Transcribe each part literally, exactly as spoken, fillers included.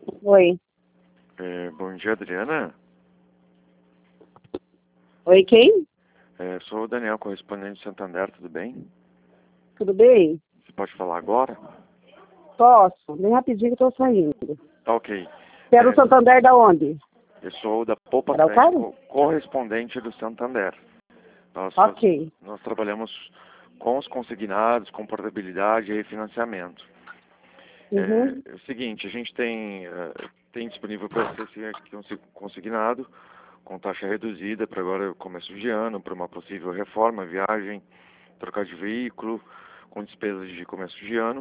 Oi. É, bom dia, Adriana. Oi, quem? É, sou o Daniel, correspondente de Santander, tudo bem? Tudo bem? Você pode falar agora? Posso? Bem rapidinho que eu tô saindo. Tá ok. Quero o É, Santander da onde? eu sou da Poupa Era o Crédito, cara? co- correspondente do Santander. Nós, faz- Ok. nós trabalhamos com os consignados, com portabilidade e refinanciamento. Uhum. É, é o seguinte, a gente tem, eh, tem disponível para você esse aqui um se- consignado com taxa reduzida para agora começo de ano, para uma possível reforma, viagem, trocar de veículo, com despesas de começo de ano.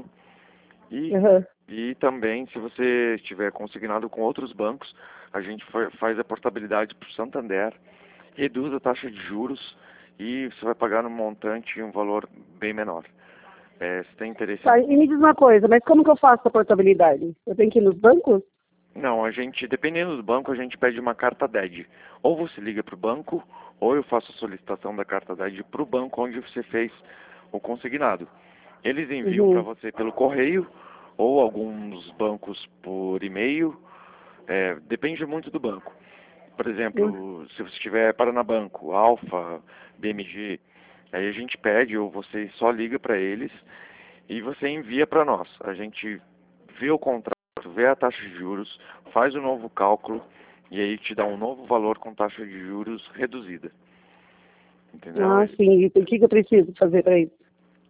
E, Uhum. e também, se você estiver consignado com outros bancos, a gente fa- faz a portabilidade para o Santander, reduz a taxa de juros e você vai pagar num montante um valor bem menor. É, você tem interesse Tá, em... e me diz uma coisa, mas como que eu faço a portabilidade? Eu tenho que ir nos bancos? Não, a gente, dependendo do banco, a gente pede uma carta D E D. Ou você liga para o banco, ou eu faço a solicitação da carta D E D para o banco onde você fez o consignado. Eles enviam para Uhum. você pelo correio, ou alguns bancos por e-mail, é, depende muito do banco. Por Uhum. exemplo, se você tiver Paranabanco, Alfa, B M G, aí a gente pede ou você só liga para eles e você envia para nós. A gente vê o contrato, vê a taxa de juros, faz o novo cálculo e aí te dá um novo valor com taxa de juros reduzida. Entendeu? Ah, sim. E o que que eu preciso fazer para isso?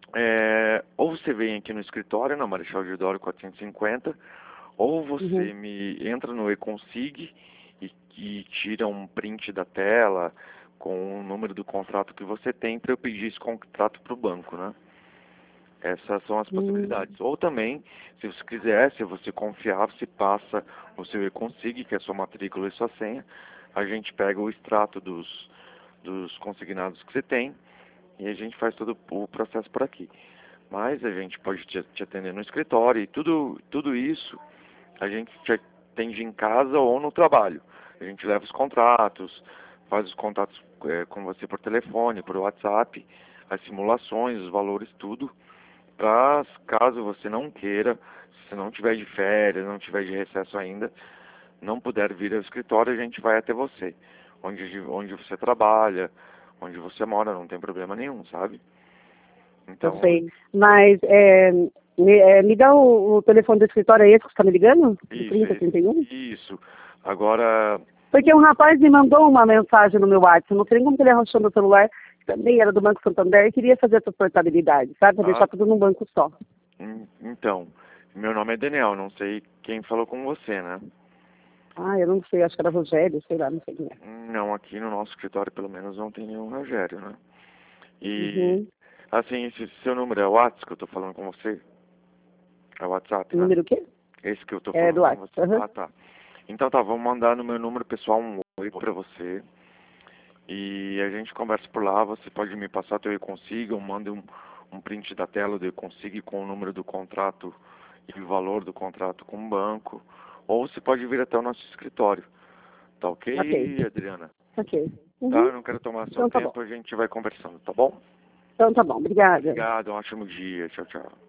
É, ou você vem aqui no escritório, na Marechal Deodoro quatrocentos e cinquenta, ou Uhum. você me entra no eConsig e, e tira um print da tela com o número do contrato que você tem para eu pedir esse contrato para o banco, né? Essas são as Hum. possibilidades. Ou também, se você quiser, se você confiar, você passa o seu eConsig, que é a sua matrícula e sua senha, a gente pega o extrato dos, dos consignados que você tem e a gente faz todo o processo por aqui. Mas a gente pode te, te atender no escritório e tudo, tudo isso a gente te atende em casa ou no trabalho. A gente leva os contratos, faz os contatos é, com você por telefone, por WhatsApp, as simulações, os valores, tudo. Pra, caso você não queira, se não tiver de férias, não tiver de recesso ainda, não puder vir ao escritório, a gente vai até você. Onde, onde você trabalha, onde você mora, não tem problema nenhum, sabe? Eu Então, sei. Mas é, me, é, me dá o, o telefone do escritório aí que você está me ligando? Do isso, trinta, trinta e um? isso. Agora, Porque um rapaz me mandou uma mensagem no meu WhatsApp, não sei nem como que ele arranjou meu celular, que também era do Banco Santander, e queria fazer essa portabilidade, sabe? Para ah, deixar tudo num banco só. hum, então, meu nome é Daniel, não sei quem falou com você, né? Ah, eu não sei, acho que era Rogério, sei lá, não sei quem é. Não, aqui no nosso escritório pelo menos não tem nenhum Rogério, né? E, Uhum. assim, esse seu número é o WhatsApp que eu tô falando com você? É o WhatsApp, O né? número o quê? Esse que eu tô É falando do com WhatsApp. você. Uhum. Ah, tá. Então tá, vamos mandar no meu número pessoal um oi pra você. E a gente conversa por lá, você pode me passar teu e-consig, eu mando um, um print da tela do e-consig com o número do contrato e o valor do contrato com o banco. Ou você pode vir até o nosso escritório. Tá Ok, ok, Adriana? ok. Tá, Uhum. eu não quero tomar seu Então tá bom. tempo, a gente vai conversando, tá bom? Então tá bom, obrigada. Obrigado, um ótimo dia. Tchau, tchau.